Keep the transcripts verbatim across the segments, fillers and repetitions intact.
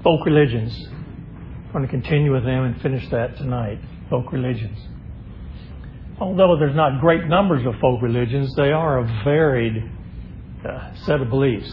folk religions. I'm going to continue with them and finish that tonight. Folk religions. Although there's not great numbers of folk religions, they are a varied uh, set of beliefs.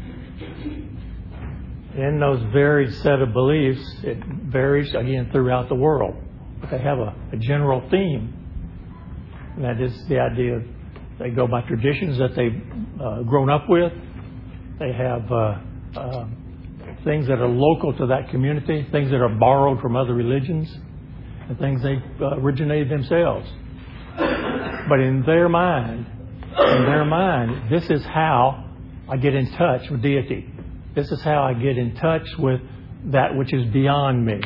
In those varied set of beliefs, it varies again throughout the world. But they have a, a general theme. And that is the idea of they go by traditions that they've uh, grown up with. They have uh, uh, things that are local to that community, things that are borrowed from other religions, and things they uh, originated themselves. But in their mind, in their mind, this is how I get in touch with deity. This is how I get in touch with that which is beyond me.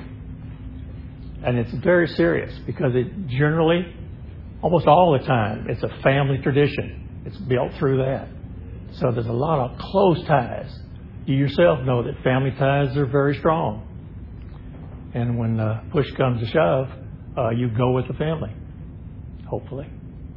And it's very serious because it generally, almost all the time, it's a family tradition. It's built through that. So there's a lot of close ties. You yourself know that family ties are very strong. And when uh, push comes to shove, uh, you go with the family, hopefully.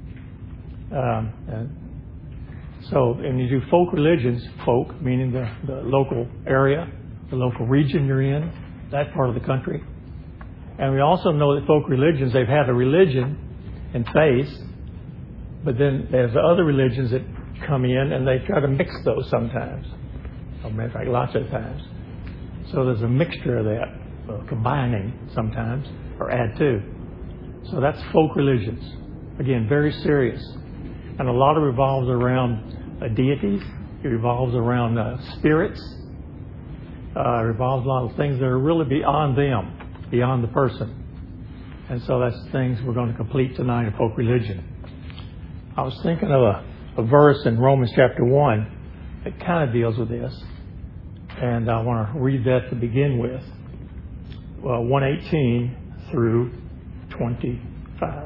Um, and so, and you do folk religions, folk meaning the, the local area, the local region you're in, that part of the country. And we also know that folk religions, they've had a religion and faith, but then there's other religions that come in and they try to mix those sometimes. As a matter of fact, lots of times. So there's a mixture of that, uh, combining sometimes, or add to. So that's folk religions. Again, very serious. And a lot of it revolves around uh, deities. It revolves around uh, spirits. Uh, it revolves a lot of things that are really beyond them, beyond the person. And so that's things we're going to complete tonight in folk religion. I was thinking of a, a verse in Romans chapter one that kind of deals with this. And I want to read that to begin with. Well, one eighteen through twenty-five.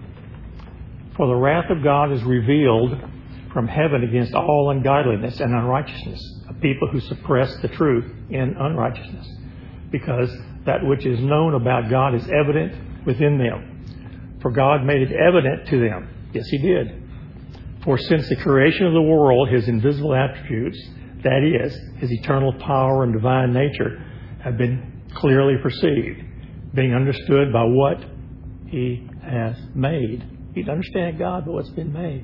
For the wrath of God is revealed from heaven against all ungodliness and unrighteousness, of people who suppress the truth in unrighteousness, because that which is known about God is evident within them. For God made it evident to them. Yes, He did. For since the creation of the world, His invisible attributes, that is, His eternal power and divine nature, have been clearly perceived, being understood by what He has made. You can understand God by what's been made.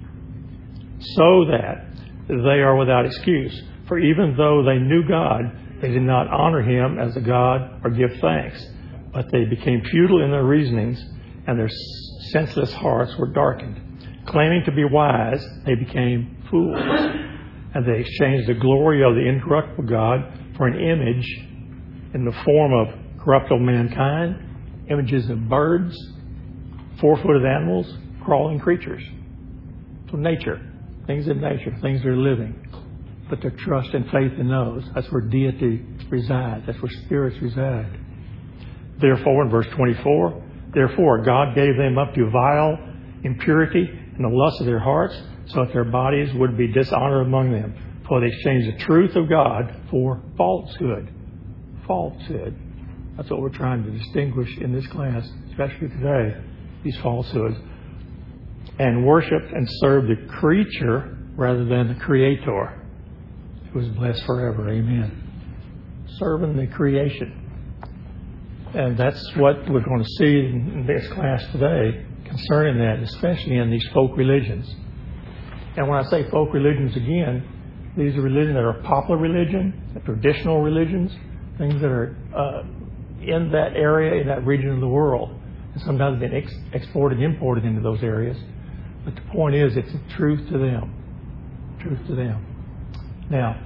So that they are without excuse. For even though they knew God, they did not honor Him as a God or give thanks. But they became futile in their reasonings, and their senseless hearts were darkened. Claiming to be wise, they became fools. And they exchanged the glory of the incorruptible God for an image in the form of corruptible mankind, images of birds, four-footed animals, crawling creatures. So nature, things in nature, things that are living. Put their trust and faith in those. That's where deity resides. That's where spirits reside. Therefore, in verse twenty-four, therefore God gave them up to vile impurity and the lust of their hearts, so that their bodies would be dishonored among them. For they exchanged the truth of God for falsehood. Falsehood. That's what we're trying to distinguish in this class, especially today. These falsehoods, and worshiped and served the creature rather than the Creator, who is blessed forever. Amen. Serving the creation. And that's what we're going to see in this class today concerning that, especially in these folk religions. And when I say folk religions again, these are religions that are popular religion, traditional religions, things that are uh, in that area, in that region of the world. And sometimes been ex- exported and imported into those areas. But the point is, it's the truth to them. Truth to them. Now,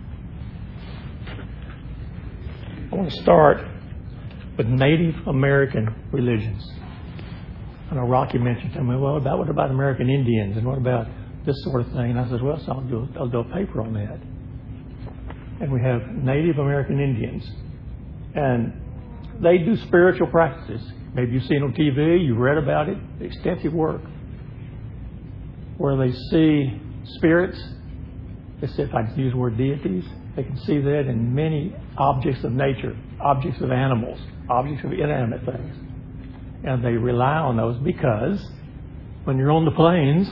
I want to start with Native American religions. I know Rocky mentioned to me, well, about, what about American Indians? And what about this sort of thing? And I said, well, so I'll do, I'll do a paper on that. And we have Native American Indians. And they do spiritual practices. Maybe you've seen on T V, you've read about it, extensive work, where they see spirits. If I use the word deities, they can see that in many objects of nature, objects of animals, objects of inanimate things. And they rely on those because when you're on the plains,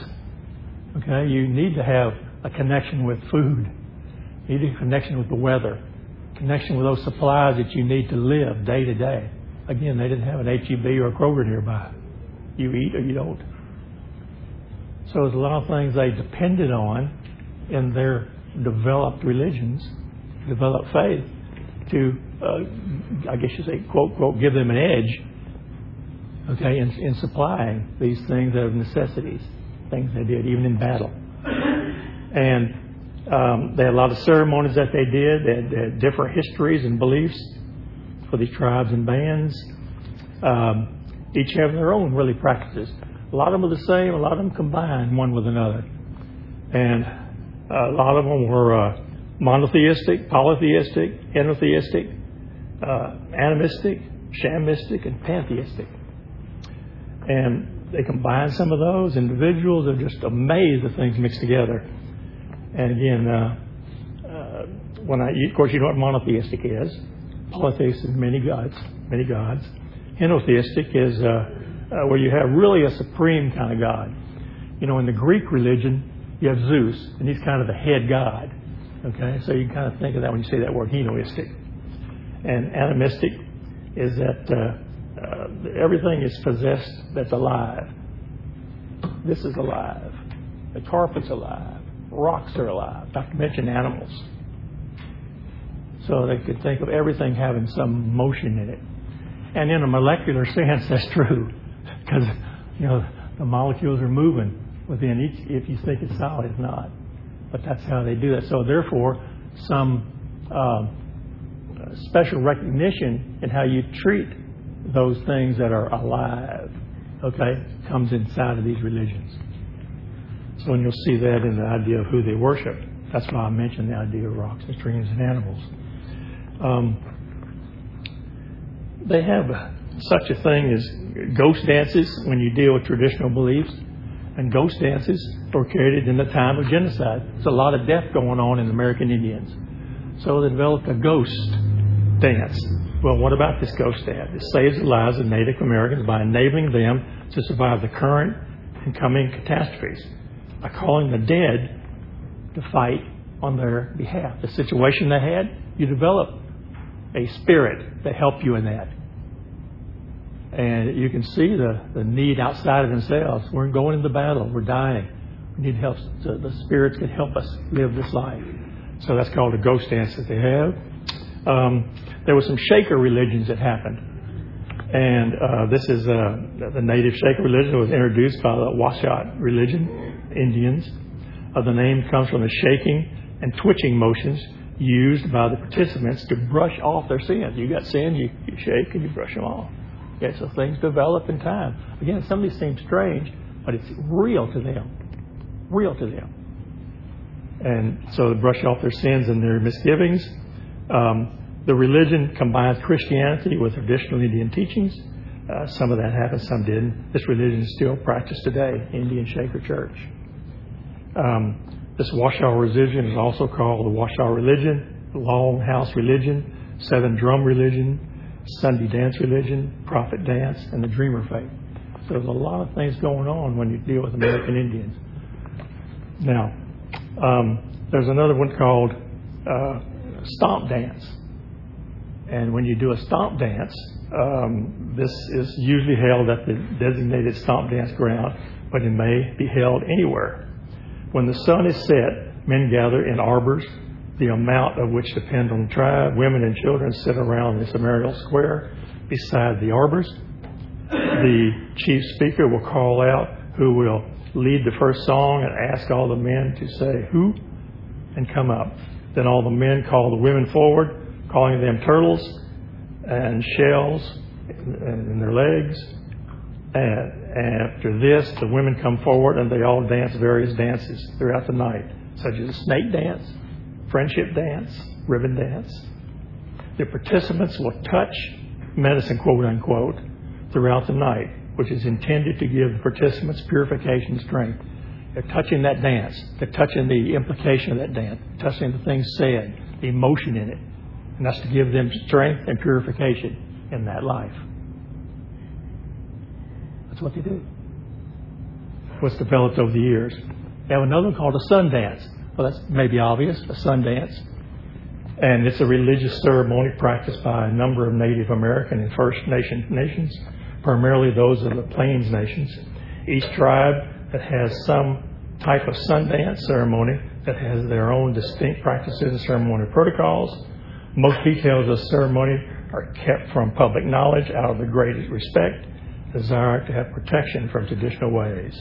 okay, you need to have a connection with food. You need a connection with the weather connection with those supplies that you need to live day to day. Again, they didn't have an H E B or a Kroger nearby. You eat or you don't. So there's a lot of things they depended on in their developed religions, developed faith, to, uh, I guess you say, quote, quote, give them an edge, okay, in, in supplying these things that are necessities, things they did, even in battle. And um, they had a lot of ceremonies that they did. They had, they had different histories and beliefs for these tribes and bands. Um, each have their own, really, practices. A lot of them are the same. A lot of them combine one with another. And a lot of them were uh, monotheistic, polytheistic, henotheistic, uh, animistic, shamistic, and pantheistic. And they combine some of those. Individuals are just amazed at things mixed together. And again, uh, uh, when I, of course, you know what monotheistic is. Polytheistic is many gods, many gods. Henotheistic is uh, uh, where you have really a supreme kind of God. You know, in the Greek religion, you have Zeus, and he's kind of the head god. Okay, so you can kind of think of that when you say that word, henoistic. And animistic is that uh, uh, everything is possessed that's alive. This is alive. The carpet's alive. Rocks are alive, not to mention animals. So they could think of everything having some motion in it. And in a molecular sense, that's true. Because, you know, the molecules are moving within each. If you think it's solid, it's not. But that's how they do that. So therefore, some uh, special recognition in how you treat those things that are alive, okay, comes inside of these religions. So and you'll see that in the idea of who they worship. That's why I mentioned the idea of rocks and streams and animals. Um, they have such a thing as ghost dances when you deal with traditional beliefs. And ghost dances were created in the time of genocide. There's a lot of death going on in American Indians. So they developed a ghost dance. Well, what about this ghost dance? It saves the lives of Native Americans by enabling them to survive the current and coming catastrophes, by calling the dead to fight on their behalf. The situation they had, you develop a spirit to help you in that. And you can see the, the need outside of themselves. We're going into battle. We're dying. We need help. So the spirits can help us live this life. So that's called a ghost dance that they have. Um, there were some Shaker religions that happened. And uh, this is uh, the native Shaker religion was introduced by the Wasatch religion, Indians. Uh, the name comes from the shaking and twitching motions used by the participants to brush off their sins. You got sins, you, you shake and you brush them off. Okay, so things develop in time. Again, some of these seem strange, but it's real to them. Real to them. And so they brush off their sins and their misgivings. Um, the religion combines Christianity with traditional Indian teachings. Uh, some of that happened, some didn't. This religion is still practiced today, Indian Shaker Church. Um, this Washoe religion is also called the Washoe religion, Longhouse religion, Seven Drum religion, Sunday dance religion, prophet dance, and the dreamer faith. So there's a lot of things going on when you deal with American Indians. Now, um, there's another one called uh, stomp dance. And when you do a stomp dance, um, this is usually held at the designated stomp dance ground, but it may be held anywhere. When the sun is set, men gather in arbors, the amount of which depend on the tribe. Women and children sit around the ceremonial square beside the arbors. The chief speaker will call out who will lead the first song and ask all the men to say who and come up. Then all the men call the women forward, calling them turtles and shells in their legs. And after this, the women come forward and they all dance various dances throughout the night, such as a snake dance, friendship dance, ribbon dance. The participants will touch medicine, quote unquote, throughout the night, which is intended to give the participants purification and strength. They're touching that dance. They're touching the implication of that dance, touching the things said, the emotion in it. And that's to give them strength and purification in that life. That's what they do. What's developed over the years. They have another one called a sun dance. Well, that's maybe obvious, a sun dance. And it's a religious ceremony practiced by a number of Native American and First Nation nations, primarily those of the Plains nations. Each tribe that has some type of Sundance ceremony that has their own distinct practices and ceremonial protocols. Most details of the ceremony are kept from public knowledge out of the greatest respect, desire to have protection from traditional ways.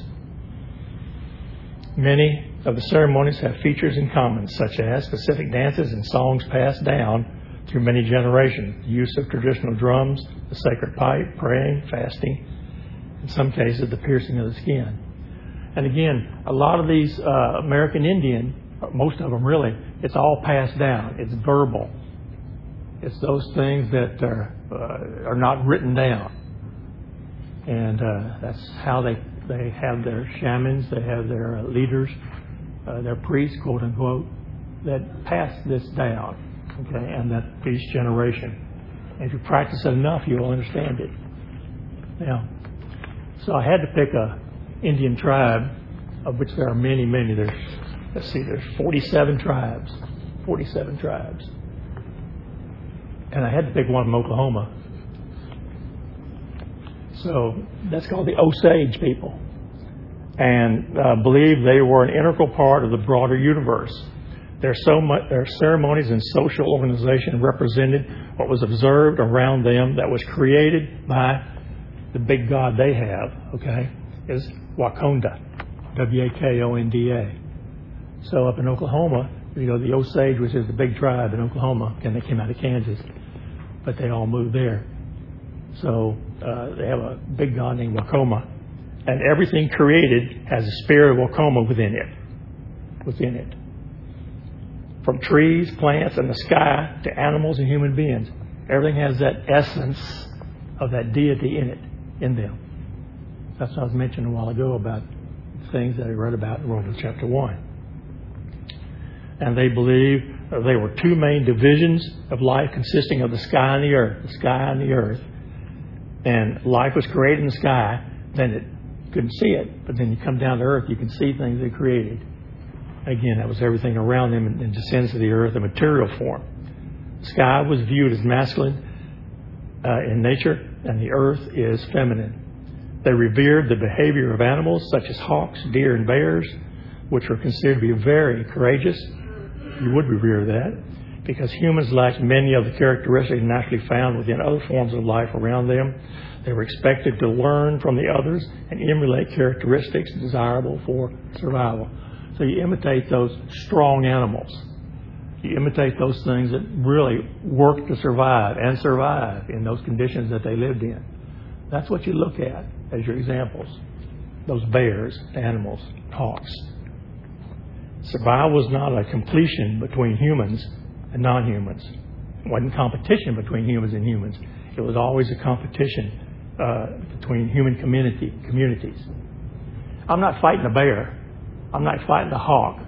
Many of the ceremonies have features in common, such as specific dances and songs passed down through many generations, the use of traditional drums, the sacred pipe, praying, fasting, in some cases the piercing of the skin. And again, a lot of these uh, American Indian, most of them really, it's all passed down. It's verbal. It's those things that are, uh, are not written down. And uh, that's how they, they have their shamans, they have their uh, leaders, uh, their priests, quote unquote, that pass this down, okay, and that for each generation. And if you practice it enough, you'll understand it. Now, so I had to pick a Indian tribe, of which there are many, many. There's, let's see, there's forty-seven tribes, forty-seven tribes. And I had to pick one from Oklahoma. So that's called the Osage people. And uh, believe they were an integral part of the broader universe. Their, so much, their ceremonies and social organization represented what was observed around them that was created by the big god they have, okay, is Wakonda, W A K O N D A. So up in Oklahoma, you know, the Osage, which is the big tribe in Oklahoma, and they came out of Kansas, but they all moved there. So uh, they have a big god named Wakoma, and everything created has a spirit of Wakoma within it, within it. From trees, plants, and the sky to animals and human beings, everything has that essence of that deity in it, in them. That's what I was mentioning a while ago about things that I read about in Romans chapter one. And they believe uh, there were two main divisions of life consisting of the sky and the earth. The sky and the earth. And life was created in the sky. Then it couldn't see it. But then you come down to earth, you can see things they created. Again, that was everything around them and, and descends to the earth in material form. The sky was viewed as masculine uh, in nature, and the earth is feminine. They revered the behavior of animals such as hawks, deer, and bears, which were considered to be very courageous. You would revere that, because humans lacked many of the characteristics naturally found within other forms of life around them. They were expected to learn from the others and emulate characteristics desirable for survival. So you imitate those strong animals. You imitate those things that really work to survive and survive in those conditions that they lived in. That's what you look at as your examples. Those bears, animals, hawks. Survival was not a completion between humans and non-humans. It wasn't competition between humans and humans. It was always a competition uh, between human community communities. I'm not fighting a bear. I'm not fighting a hawk.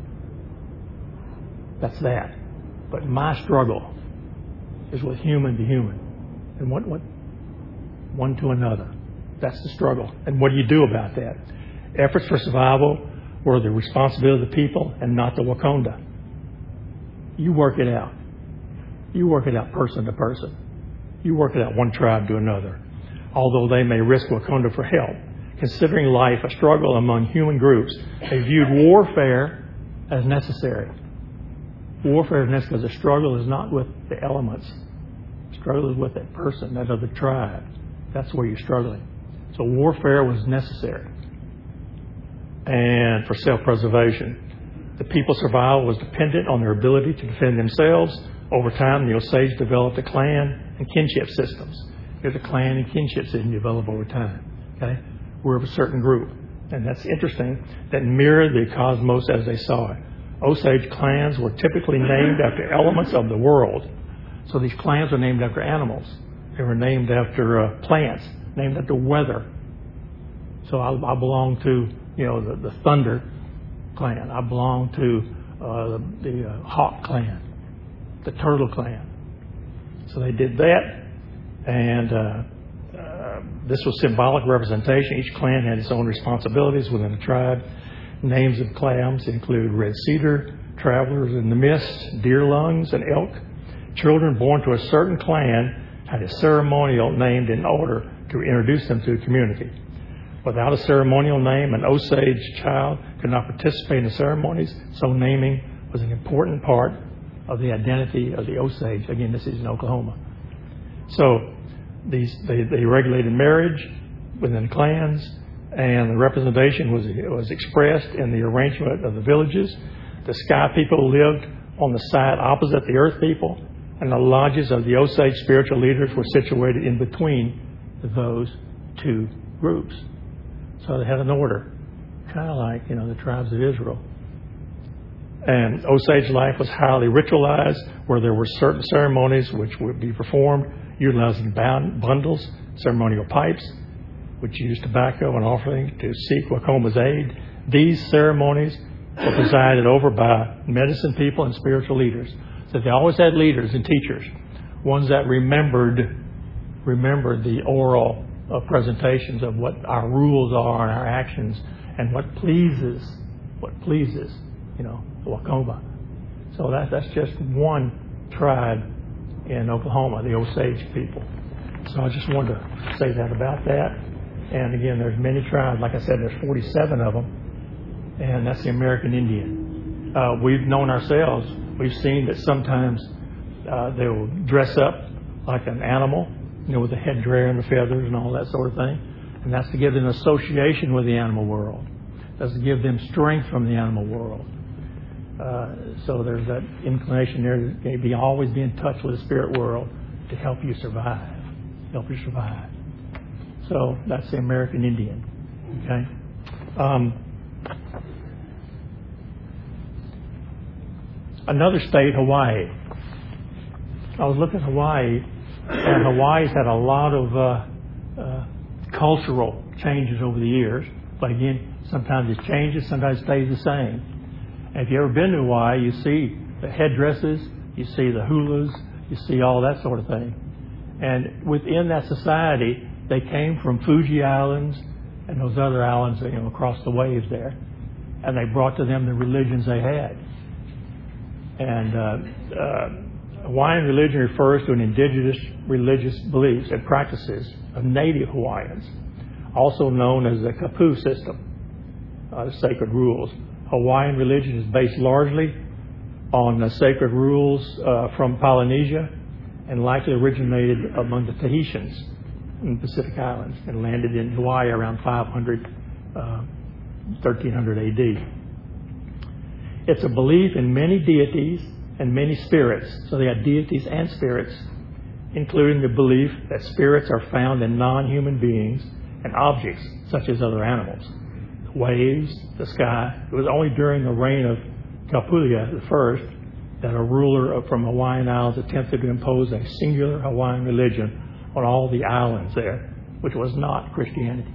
That's that. But my struggle is with human to human. And what, what? One to another. That's the struggle. And what do you do about that? Efforts for survival were the responsibility of the people and not the Wakonda. You work it out. You work it out person to person. You work it out one tribe to another. Although they may risk Wakonda for help. Considering life a struggle among human groups, they viewed warfare as necessary. Warfare is necessary because the struggle is not with the elements. The struggle is with that person, that other tribe. That's where you're struggling. So warfare was necessary. And for self-preservation. The people's survival was dependent on their ability to defend themselves. Over time, the Osage developed a clan and kinship systems. There's a clan and kinship system developed over time. Okay? We're of a certain group. And that's interesting, that mirrored the cosmos as they saw it. Osage clans were typically named after elements of the world. So these clans were named after animals. They were named after uh, plants, named after weather. So I, I belong to, you know, the, the thunder clan. I belong to uh, the, the uh, hawk clan, the turtle clan. So they did that, and uh, uh, this was symbolic representation. Each clan had its own responsibilities within the tribe. Names of clans include red cedar, travelers in the mist, deer lungs, and elk. Children born to a certain clan had a ceremonial named in order to introduce them to the community. Without a ceremonial name, an Osage child could not participate in the ceremonies, so naming was an important part of the identity of the Osage. Again, this is in Oklahoma. So these, they, they regulated marriage within clans, and the representation was, was expressed in the arrangement of the villages. The Sky people lived on the side opposite the Earth people, and the lodges of the Osage spiritual leaders were situated in between those two groups. So they had an order, kind of like, you know, the tribes of Israel. And Osage life was highly ritualized, where there were certain ceremonies which would be performed utilizing bundles, ceremonial pipes, which used tobacco and offering to seek Wacoma's aid. These ceremonies were presided over by medicine people and spiritual leaders. So they always had leaders and teachers, ones that remembered remembered the oral uh, presentations of what our rules are and our actions and what pleases, what pleases, you know, Wacoma. So that, that's just one tribe in Oklahoma, the Osage people. So I just wanted to say that about that. And again, there's many tribes. Like I said, there's forty-seven of them, and that's the American Indian. Uh, we've known ourselves. We've seen that sometimes uh, they will dress up like an animal, you know, with the headdress and the feathers and all that sort of thing. And that's to give them association with the animal world. That's to give them strength from the animal world. Uh, so there's that inclination there to maybe always be in touch with the spirit world to help you survive, help you survive. So that's the American Indian. Okay. Um, another state, Hawaii. I was looking at Hawaii, and Hawaii's had a lot of uh, uh, cultural changes over the years. But again, sometimes it changes, sometimes it stays the same. And if you've ever been to Hawaii, you see the headdresses, you see the hulas, you see all that sort of thing. And within that society, they came from Fuji Islands and those other islands, you know, across the waves there. And they brought to them the religions they had. And uh, uh, Hawaiian religion refers to an indigenous religious beliefs and practices of native Hawaiians, also known as the Kapu system, uh, the sacred rules. Hawaiian religion is based largely on the sacred rules uh, from Polynesia and likely originated among the Tahitians in the Pacific Islands and landed in Hawaii around five hundred, uh, thirteen hundred A D. It's a belief in many deities and many spirits. So they have deities and spirits, including the belief that spirits are found in non-human beings and objects such as other animals. The waves, the sky. It was only during the reign of Kaupulia the First that a ruler from Hawaiian Islands attempted to impose a singular Hawaiian religion on all the islands there, which was not Christianity.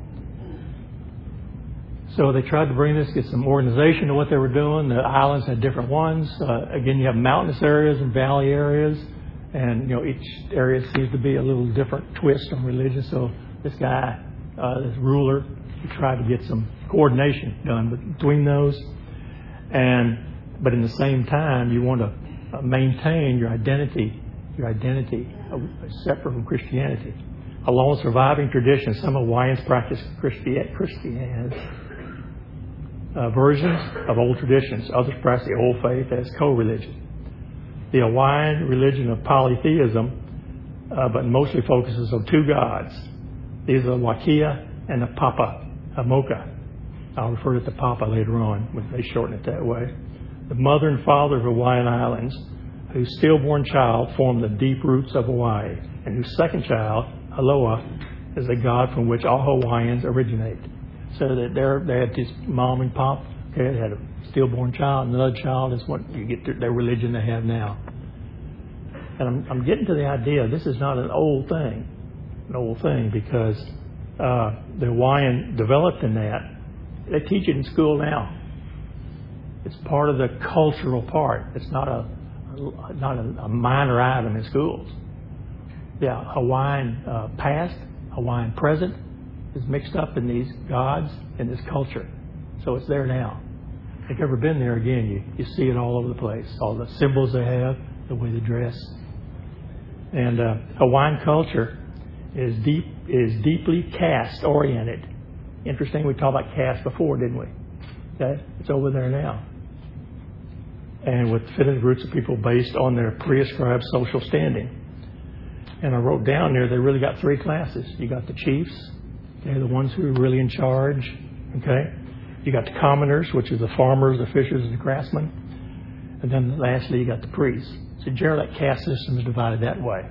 So they tried to bring this, get some organization to what they were doing. The islands had different ones. Uh, again, you have mountainous areas and valley areas, and you know each area seems to be a little different twist on religion. So this guy, uh, this ruler, he tried to get some coordination done between those. And but in the same time, you want to maintain your identity, your identity uh, separate from Christianity. Along with surviving traditions, some Hawaiians practice Christian Christianity. Uh, versions of old traditions. Others practice the old faith as co-religion. The Hawaiian religion of polytheism, uh, but mostly focuses on two gods. These are the Wakia and the Papa, Hamoka. I'll refer to the Papa later on, when they shorten it that way. The mother and father of Hawaiian Islands, whose stillborn child formed the deep roots of Hawaii, and whose second child, Aloha, is the god from which all Hawaiians originate. So that they're, they had this mom and pop, okay, they had a stillborn child, and another child is what you get to, their religion they have now. And I'm, I'm getting to the idea, this is not an old thing, an old thing, because uh, the Hawaiian developed in that. They teach it in school now. It's part of the cultural part. It's not a, a not a, a minor item in schools. Yeah, Hawaiian uh, past, Hawaiian present, is mixed up in these gods and this culture. So it's there now. If you've ever been there, again, you, you see it all over the place. All the symbols they have, the way they dress. And uh, Hawaiian culture is deep is deeply caste-oriented. Interesting, we talked about caste before, didn't we? Okay, it's over there now. And with fitting roots of people based on their pre-ascribed social standing. And I wrote down there, they really got three classes. You got the chiefs, okay, the ones who are really in charge, okay? You got the commoners, which is the farmers, the fishers, and the craftsmen. And then lastly, you got the priests. So generally, that caste system is divided that way.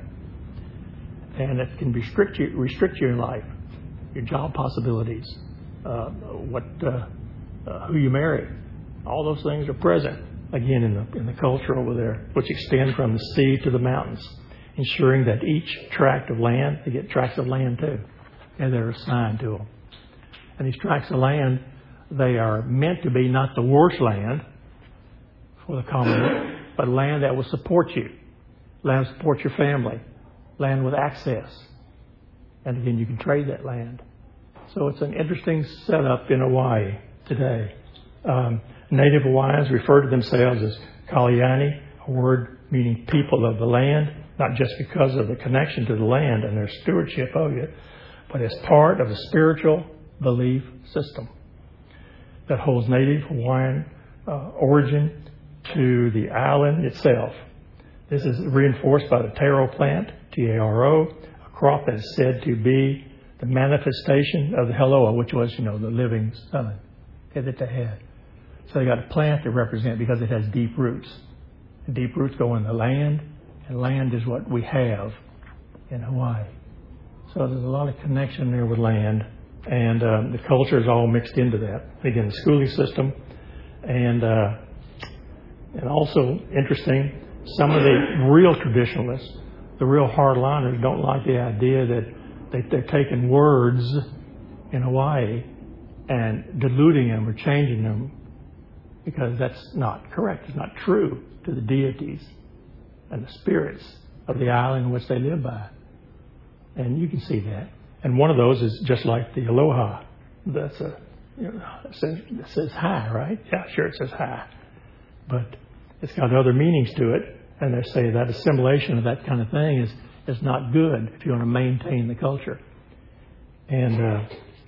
And it can restrict you, restrict you in life, your job possibilities, uh, what, uh, uh, who you marry. All those things are present, again, in the, in the culture over there, which extend from the sea to the mountains, ensuring that each tract of land, they get tracts of land too, and they're assigned to them. And these tracts of land, they are meant to be not the worst land for the Commonwealth, but land that will support you, land that support your family, land with access. And again, you can trade that land. So it's an interesting setup in Hawaii today. Um, Native Hawaiians refer to themselves as Kaleiani, a word meaning people of the land, not just because of the connection to the land and their stewardship of it, but as part of a spiritual belief system that holds Native Hawaiian uh, origin to the island itself. This is reinforced by the taro plant, T A R O, a crop that is said to be the manifestation of the Heloa, which was, you know, the living sun that they had. So they got a plant to represent because it has deep roots. And deep roots go in the land, and land is what we have in Hawaii. So there's a lot of connection there with land, and um, the culture is all mixed into that. Again, the schooling system, and uh, and also interesting, some of the real traditionalists, the real hardliners, don't like the idea that they, they're taking words in Hawaii and diluting them or changing them, because that's not correct. It's not true to the deities and the spirits of the island in which they live by. And you can see that. And one of those is just like the aloha. That's a, you know, it says, it says hi, right? Yeah, sure, it says hi. But it's got other meanings to it. And they say that assimilation of that kind of thing is, is not good if you want to maintain the culture. And uh,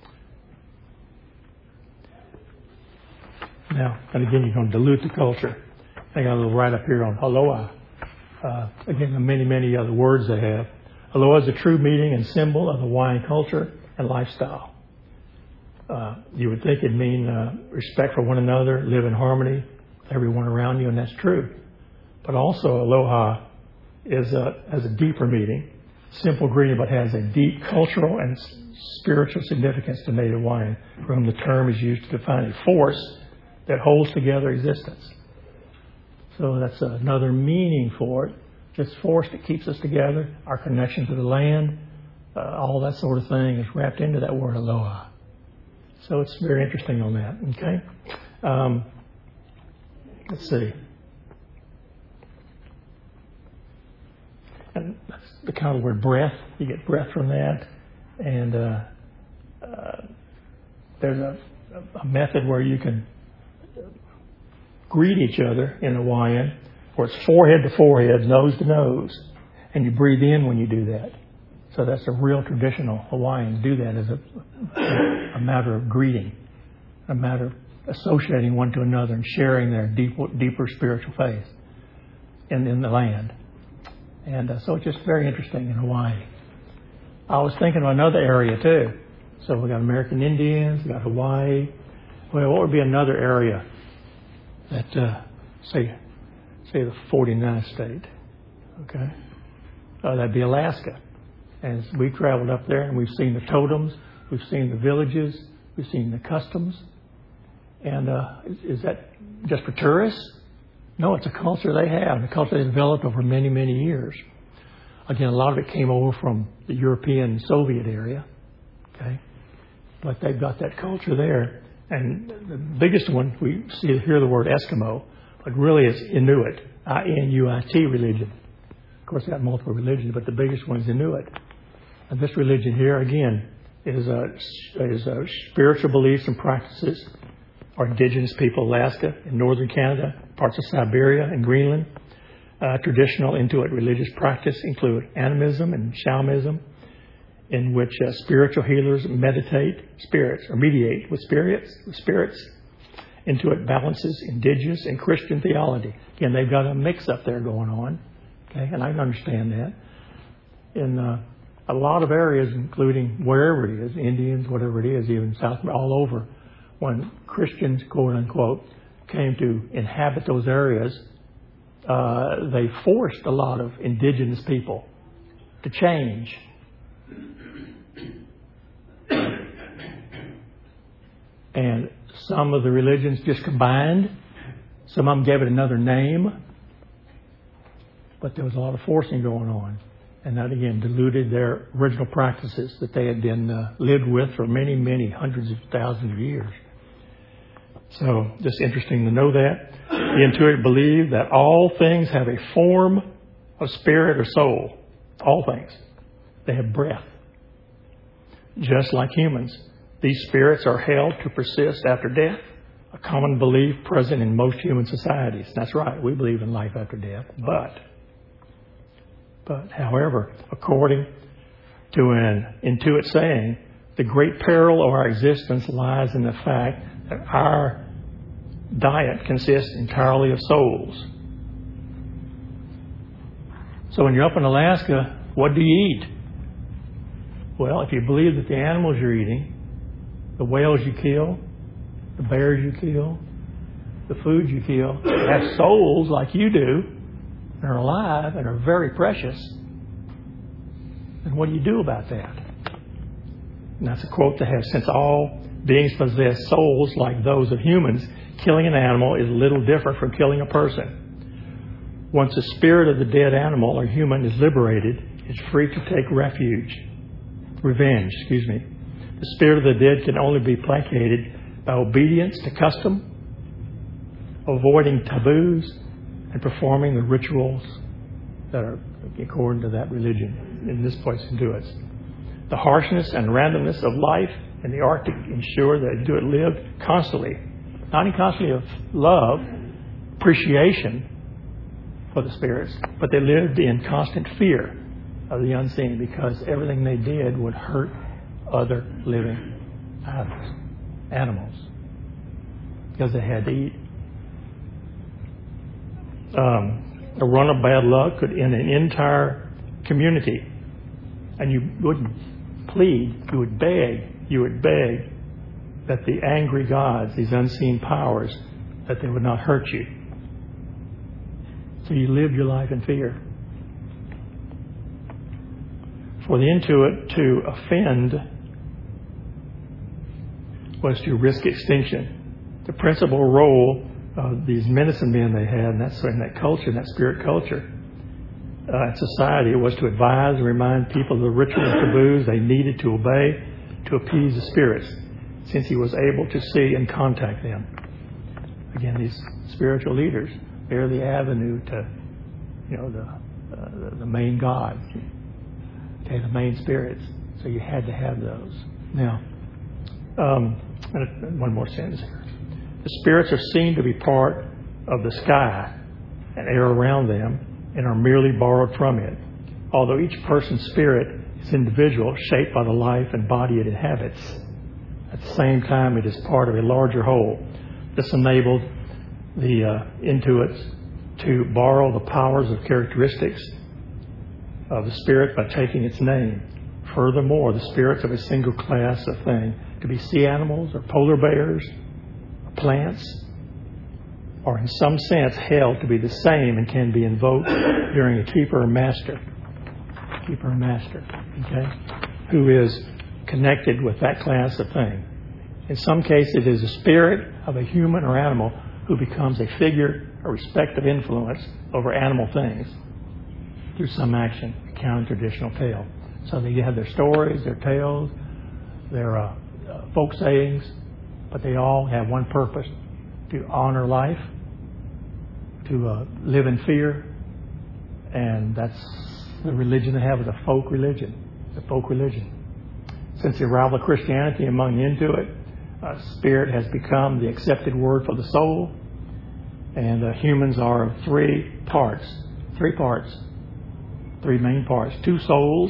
now, and again, you're going to dilute the culture. I got a little right up here on aloha. Uh, again, the many, many other words they have. Aloha is a true meaning and symbol of Hawaiian culture and lifestyle. Uh, you would think it'd mean uh, respect for one another, live in harmony with everyone around you, and that's true. But also, aloha is a, has a deeper meaning, simple greeting, but has a deep cultural and spiritual significance to Native Hawaiian, for whom the term is used to define a force that holds together existence. So that's another meaning for it. This force that keeps us together, our connection to the land, uh, all that sort of thing is wrapped into that word aloha. So it's very interesting on that, okay? Um, let's see. And that's the kind of word breath. You get breath from that. And uh, uh, there's a, a method where you can greet each other in Hawaiian, where it's forehead to forehead, nose to nose, and you breathe in when you do that. So that's a real traditional Hawaiians do that as a, a matter of greeting, a matter of associating one to another and sharing their deep, deeper spiritual faith in, in the land. And uh, so it's just very interesting in Hawaii. I was thinking of another area too. So we got American Indians, we got Hawaii. Well, what would be another area that, uh, say, say the forty-ninth state? Okay, uh, that'd be Alaska. And we traveled up there, and we've seen the totems, we've seen the villages, we've seen the customs. And uh, is, is that just for tourists? No, it's a culture they have, the culture they developed over many, many years. Again, a lot of it came over from the European Soviet area, okay? But they've got that culture there. And the biggest one, we see hear the word Eskimo, but really it's Inuit, I N U I T religion. Of course, they got multiple religions, but the biggest one is Inuit. And this religion here, again, is a, is a spiritual beliefs and practices or indigenous people of Alaska and northern Canada, parts of Siberia and Greenland. Uh, traditional Inuit religious practice include animism and shamanism, in which uh, spiritual healers meditate spirits or mediate with spirits. With spirits. Inuit balances indigenous and Christian theology. Again, they've got a mix-up there going on, okay, and I can understand that. In uh, a lot of areas, including wherever it is, Indians, whatever it is, even South, all over, when Christians, quote-unquote, came to inhabit those areas, uh, they forced a lot of indigenous people to change. And some of the religions just combined. Some of them gave it another name. But there was a lot of forcing going on. And that, again, diluted their original practices that they had been uh, lived with for many, many hundreds of thousands of years. So, just interesting to know that. The Inuit believe that all things have a form of spirit or soul. All things. They have breath. Just like humans. These spirits are held to persist after death, a common belief present in most human societies. That's right, we believe in life after death. But, but, however, according to an Inuit saying, the great peril of our existence lies in the fact that our diet consists entirely of souls. So when you're up in Alaska, what do you eat? Well, if you believe that the animals you're eating, the whales you kill, the bears you kill, the food you kill, have souls like you do, and are alive and are very precious, then what do you do about that? And that's a quote that has, since all beings possess souls like those of humans, killing an animal is little different from killing a person. Once the spirit of the dead animal or human is liberated, it's free to take refuge. Revenge, excuse me. The spirit of the dead can only be placated by obedience to custom, avoiding taboos, and performing the rituals that are according to that religion. In this place, Inuits. The harshness and randomness of life in the Arctic ensure that Inuit lived constantly, not only constantly of love, appreciation for the spirits, but they lived in constant fear of the unseen because everything they did would hurt other living animals, animals, because they had to eat. Um, a run of bad luck could end an entire community, and you wouldn't plead, you would beg, you would beg that the angry gods, these unseen powers, that they would not hurt you. So you lived your life in fear. For the Inuit to offend was to risk extinction. The principal role of these medicine men they had, and that's in that culture, that spirit culture, uh, society, was to advise and remind people of the ritual and taboos they needed to obey to appease the spirits, since he was able to see and contact them. Again, these spiritual leaders, they're the avenue to, you know, the uh, the, the main gods, okay, the main spirits. So you had to have those. Now, um, one more sentence here. The spirits are seen to be part of the sky and air around them and are merely borrowed from it. Although each person's spirit is individual, shaped by the life and body it inhabits, at the same time it is part of a larger whole. This enabled the uh, Inuits to borrow the powers of characteristics of the spirit by taking its name. Furthermore, the spirits of a single class of thing, to be sea animals or polar bears, or plants, are in some sense held to be the same and can be invoked during a keeper or master. Keeper or master, okay, who is connected with that class of thing. In some cases, it is the spirit of a human or animal who becomes a figure or respective influence over animal things through some action, account and traditional tale. So they have their stories, their tales, their uh, uh, folk sayings, but they all have one purpose: to honor life, to uh, live in fear, and that's the religion they have, is a folk religion. The folk religion. Since the arrival of Christianity among the Inuit, Uh, spirit has become the accepted word for the soul. And uh, humans are of three parts. Three parts. Three main parts. Two souls,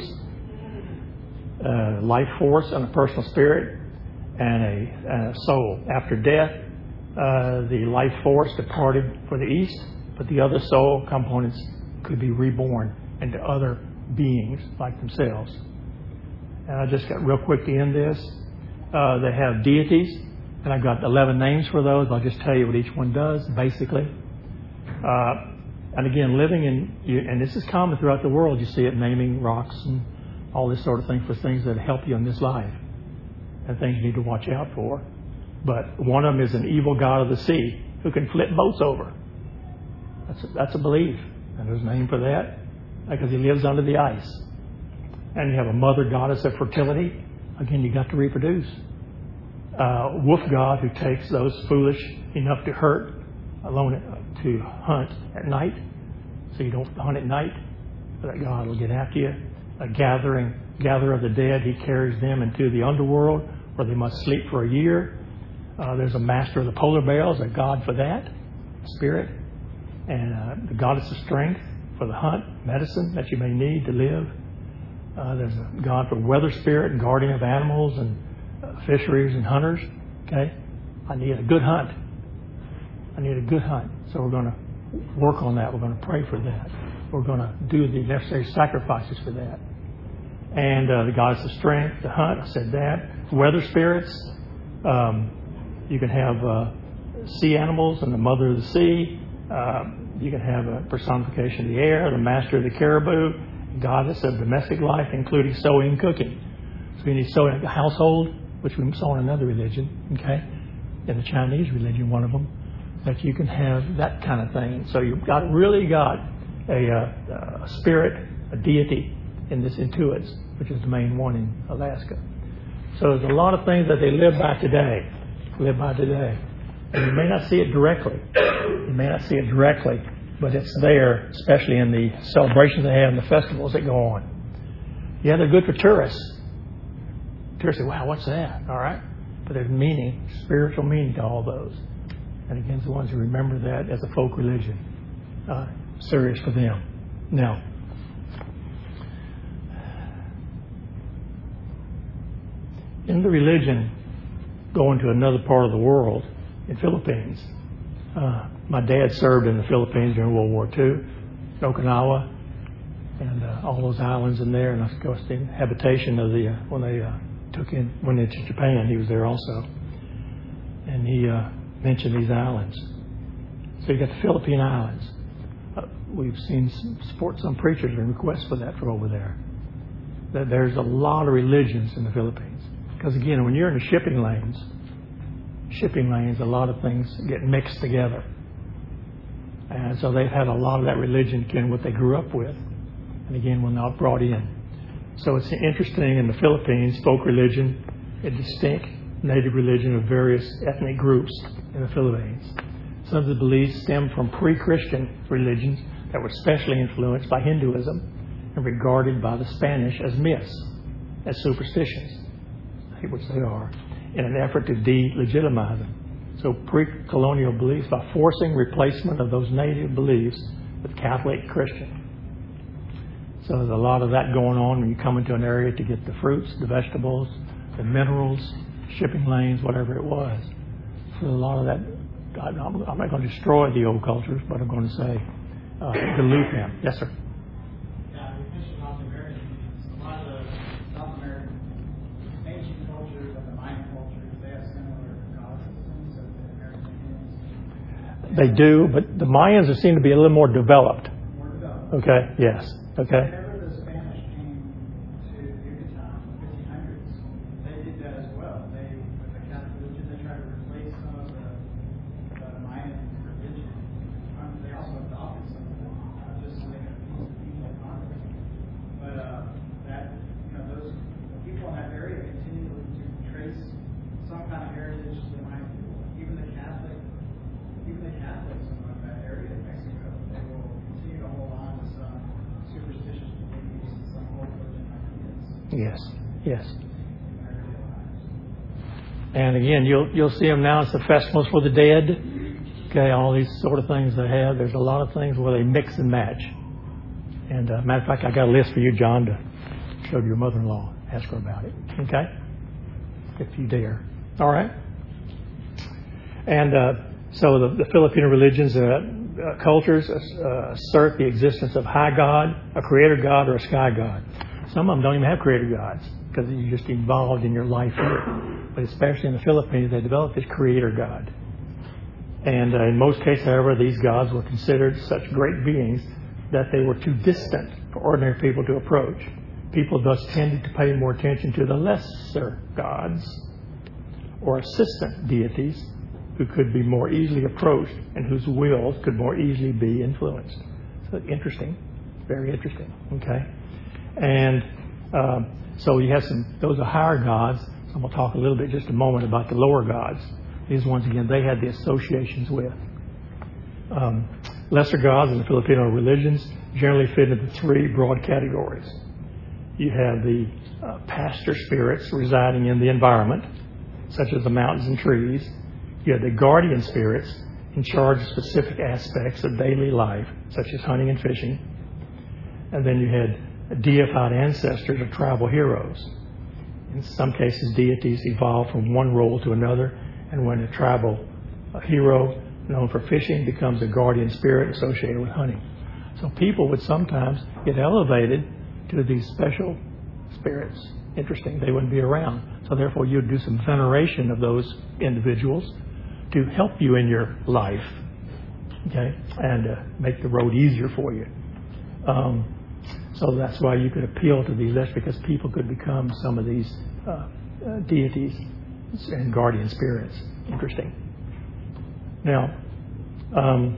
a life force and a personal spirit, and a, and a soul. After death, uh, the life force departed for the east, but the other soul components could be reborn into other beings like themselves. And I just got real quick to end this. Uh, they have deities, and I've got eleven names for those. I'll just tell you what each one does, basically. Uh, and again, living in, and this is common throughout the world, you see it naming rocks and all this sort of thing for things that help you in this life and things you need to watch out for. But one of them is an evil god of the sea who can flip boats over. That's a, that's a belief. And there's a name for that because he lives under the ice. And you have a mother goddess of fertility. Again, you got to reproduce. Uh, wolf god who takes those foolish enough to hurt alone to hunt at night, so you don't hunt at night. That god will get after you. A gathering gatherer of the dead, he carries them into the underworld where they must sleep for a year. Uh, there's a master of the polar bears, a god for that, spirit, and uh, the goddess of strength for the hunt, medicine that you may need to live. Uh, there's a god for weather spirit and guardian of animals and uh, fisheries and hunters. Okay, I need a good hunt. I need a good hunt. So we're going to work on that. We're going to pray for that. We're going to do the necessary sacrifices for that. And uh, the goddess of strength, the hunt, I said that. Weather spirits. Um, you can have uh, sea animals and the mother of the sea. Uh, you can have a personification of the air, the master of the caribou, goddess of domestic life, including sewing and cooking. So you need sewing in the household, which we saw in another religion, okay? In the Chinese religion, one of them, that you can have that kind of thing. So you've got really got a, uh, a spirit, a deity in this Intuits, which is the main one in Alaska. So there's a lot of things that they live by today, live by today. And you may not see it directly. You may not see it directly, but it's there, especially in the celebrations they have and the festivals that go on. Yeah, they're good for tourists. Tourists say, wow, what's that? All right. But there's meaning, spiritual meaning to all those. And again, the ones who remember that as a folk religion, uh, serious for them. Now, in the religion, going to another part of the world, in Philippines, uh, my dad served in the Philippines during World War Two, Okinawa, and uh, all those islands in there, and of course the habitation of the uh, when they uh, took in when they to Japan, he was there also, and he uh, mentioned these islands. So you got the Philippine Islands. Uh, we've seen some, support some preachers and requests for that for over there. That there's a lot of religions in the Philippines, because again, when you're in the shipping lanes. Shipping lanes, a lot of things get mixed together. And so they've had a lot of that religion, again, what they grew up with. And again, when not brought in. So it's interesting in the Philippines, folk religion, a distinct native religion of various ethnic groups in the Philippines. Some of the beliefs stem from pre-Christian religions that were specially influenced by Hinduism and regarded by the Spanish as myths, as superstitions, which they are, in an effort to delegitimize them. So pre-colonial beliefs by forcing replacement of those native beliefs with Catholic Christian. So there's a lot of that going on when you come into an area to get the fruits, the vegetables, the minerals, shipping lanes, whatever it was. So a lot of that, I'm not going to destroy the old cultures, but I'm going to say uh, dilute them. Yes, sir. They do, but the Mayans seem to be a little more developed. More developed. Okay, yes. Okay. Whenever the Spanish came to Yucatan in the fifteen hundreds, they did that as well. They, with the Catholic religion, they tried to replace some of the, the Mayan religion. Um, they also adopted some of them, uh, just so they could appease the people of Congress. But uh, that, you know, those the people in that area continue to trace some kind of heritage to the Mayan people. Even the Catholic Even the Catholics in that area of Mexico, they will continue to hold on to some superstitious beliefs and some old religion ideas. Yes, yes. And again, you'll you'll see them now. It's the festivals for the dead. Okay, all these sort of things they have. There's a lot of things where they mix and match. And uh, matter of fact, I got a list for you, John, to show to your mother-in-law. Ask her about it. Okay, if you dare. All right. And uh, so the, the Filipino religions, uh, uh, cultures uh, assert the existence of high God, a creator God, or a sky God. Some of them don't even have creator gods because you're just involved in your life here. But especially in the Philippines, they developed this creator God. And uh, in most cases, however, these gods were considered such great beings that they were too distant for ordinary people to approach. People thus tended to pay more attention to the lesser gods or assistant deities who could be more easily approached and whose wills could more easily be influenced. So interesting, very interesting. Okay, and um, so you have some; those are higher gods. So we'll talk a little bit, just a moment, about the lower gods. These ones, again, they had the associations with. Um, lesser gods in the Filipino religions generally fit into three broad categories. You have the uh, pastor spirits residing in the environment, such as the mountains and trees. You have the guardian spirits in charge of specific aspects of daily life, such as hunting and fishing. And then you had deified ancestors or tribal heroes. In some cases, deities evolve from one role to another, and when a tribal a hero known for fishing becomes a guardian spirit associated with hunting. So people would sometimes get elevated to these special spirits. Interesting, they wouldn't be around. So therefore, you'd do some veneration of those individuals to help you in your life, okay, and uh, make the road easier for you. Um, so that's why you could appeal to these less, because people could become some of these uh, uh, deities and guardian spirits. Interesting. Now, um,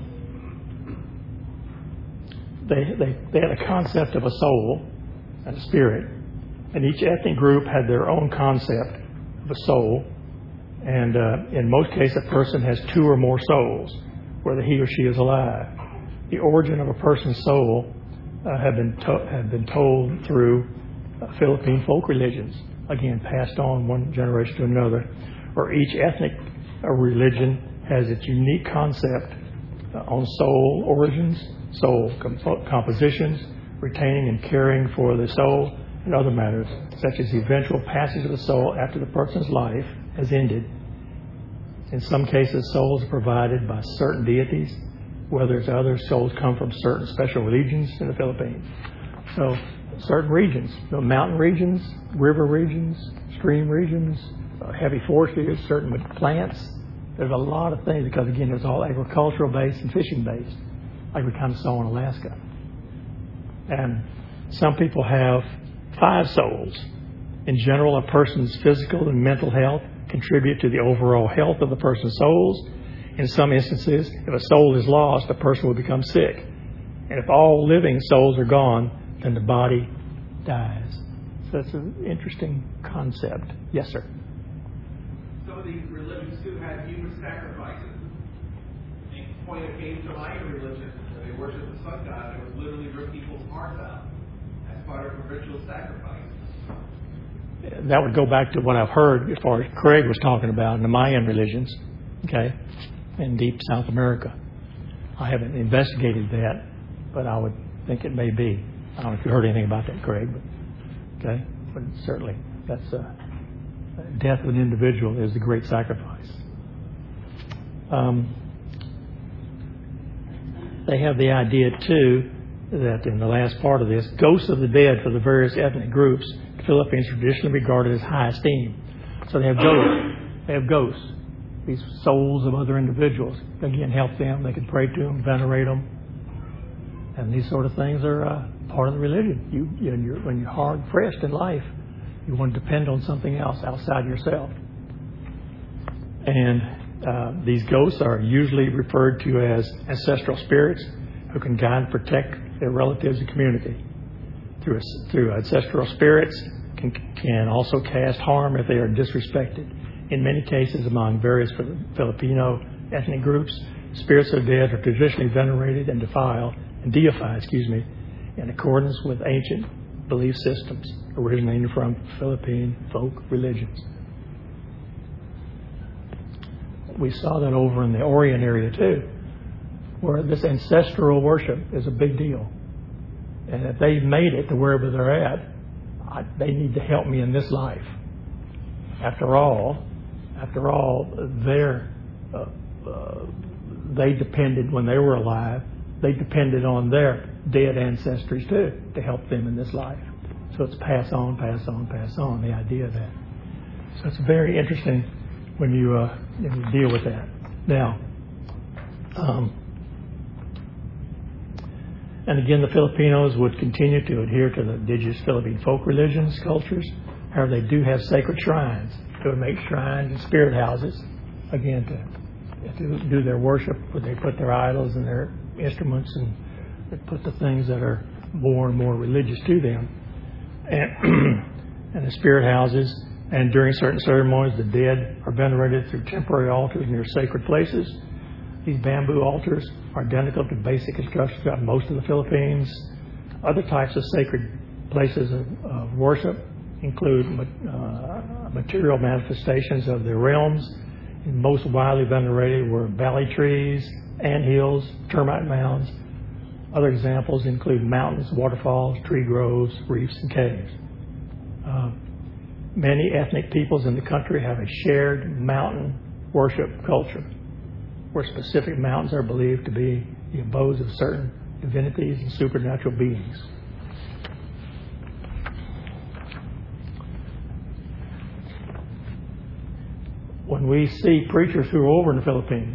they, they they had a concept of a soul and a spirit, and each ethnic group had their own concept of a soul. And uh, in most cases, a person has two or more souls, whether he or she is alive. The origin of a person's soul uh, have been to- have been told through uh, Philippine folk religions, again passed on one generation to another, or each ethnic uh, religion has its unique concept uh, on soul origins, soul comp- compositions, retaining and caring for the soul, and other matters, such as the eventual passage of the soul after the person's life has ended. In some cases, souls are provided by certain deities, whereas other souls come from certain special regions in the Philippines. So, certain regions, the mountain regions, river regions, stream regions, uh, heavy forest areas, certain plants. There's a lot of things because, again, it's all agricultural based and fishing based, like we kind of saw in Alaska. And some people have five souls. In general, a person's physical and mental health contribute to the overall health of the person's souls. In some instances, if a soul is lost, a person will become sick. And if all living souls are gone, then the body dies. So that's an interesting concept. Yes, sir. Some of these religions do have human sacrifices. The point it came to my religion, where they worship the sun god, it was literally rip people's hearts out as part of a ritual sacrifice. That would go back to what I've heard as far as Craig was talking about in the Mayan religions, okay, in deep South America. I haven't investigated that, but I would think it may be. I don't know if you heard anything about that, Craig, but okay, but certainly that's uh, death of an individual is the great sacrifice. Um, they have the idea too that in the last part of this, ghosts of the dead for the various ethnic groups, the Philippines traditionally regarded as high esteem. So they have ghosts. They have ghosts. These souls of other individuals. Again, help them. They can pray to them, venerate them. And these sort of things are uh, part of the religion. You, you when, you're, when you're hard pressed in life, you want to depend on something else outside yourself. And uh, these ghosts are usually referred to as ancestral spirits who can guide and protect their relatives and community. Through, through ancestral spirits can, can also cast harm if they are disrespected. In many cases, among various Filipino ethnic groups, spirits of the dead are traditionally venerated and defiled, and deified, excuse me, in accordance with ancient belief systems originating from Philippine folk religions. we saw that over in the Orient area too, where this ancestral worship is a big deal. And if they've made it to wherever they're at, I, they need to help me in this life. After all, after all, they're, uh, uh, they depended, when they were alive, they depended on their dead ancestors too to help them in this life. So it's pass on, pass on, pass on, the idea of that. So it's very interesting when you, uh, when you deal with that. Now, um, and again, the Filipinos would continue to adhere to the indigenous Philippine folk religions, cultures. However, they do have sacred shrines. They would make shrines and spirit houses, again, to, to do their worship, where they put their idols and their instruments and they put the things that are more and more religious to them. And, and the spirit houses, and during certain ceremonies, the dead are venerated through temporary altars near sacred places. These bamboo altars are identical to basic constructions throughout most of the Philippines. Other types of sacred places of, of worship include uh, material manifestations of the realms. And most widely venerated were valley trees, anthills, termite mounds. Other examples include mountains, waterfalls, tree groves, reefs, and caves. Uh, many ethnic peoples in the country have a shared mountain worship culture, where specific mountains are believed to be the abodes of certain divinities and supernatural beings. When we see preachers who are over in the Philippines,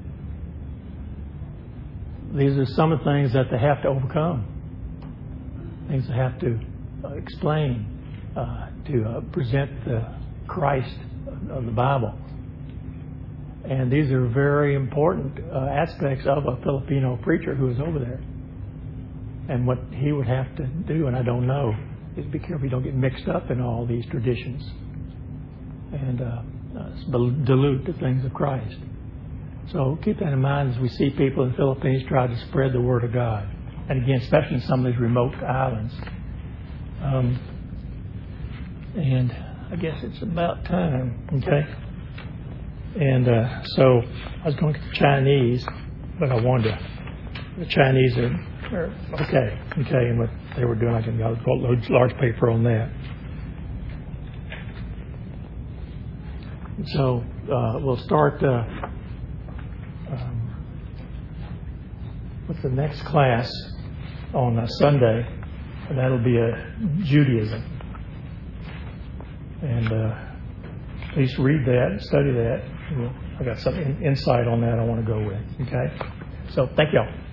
these are some of the things that they have to overcome, things they have to uh, explain, uh, to uh, present the Christ of the Bible. And these are very important uh, aspects of a Filipino preacher who is over there. And what he would have to do, and I don't know, is be careful you don't get mixed up in all these traditions and uh, uh, dilute the things of Christ. So keep that in mind as we see people in the Philippines try to spread the Word of God. And again, especially in some of these remote islands. Um, and I guess it's about time, okay? And uh, so I was going to the Chinese, but I wanted to. The Chinese are, are okay, okay, and what they were doing, I can got a large, large paper on that. So uh, we'll start uh, um, with the next class on uh, Sunday, and that'll be uh, Judaism. And uh, please read that and study that. I got some insight on that I want to go with. Okay? So thank y'all.